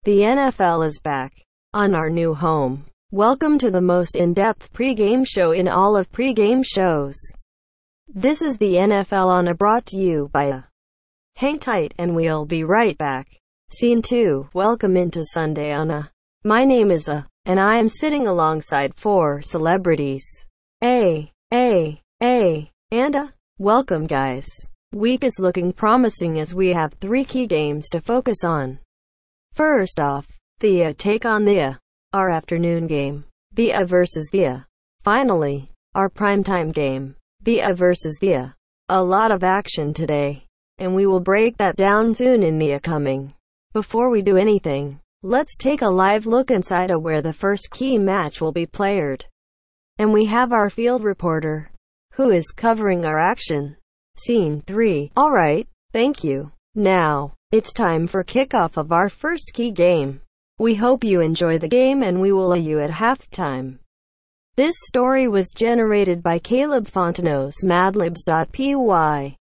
The NFL is back on our new home. Welcome to the most in-depth pre-game show in all of pre-game shows. This is the NFL on a, brought to you by a. Hang tight and we'll be right back. Scene 2. Welcome into Sunday on a. My name is a, and I am sitting alongside 4 celebrities. A, and a. Welcome guys. Week is looking promising as we have 3 key games to focus on. First off, the take on the our afternoon game, the versus the finally, our primetime game, the versus the a lot of action today, and we will break that down soon in the coming. Before we do anything, let's take a live look inside of where the first key match will be played. And we have our field reporter, who is covering our action. Scene 3. Alright, thank you. Now, it's time for kickoff of our first key game. We hope you enjoy the game and we will see you at halftime. This story was generated by Caleb Fontenot's Madlibs.py.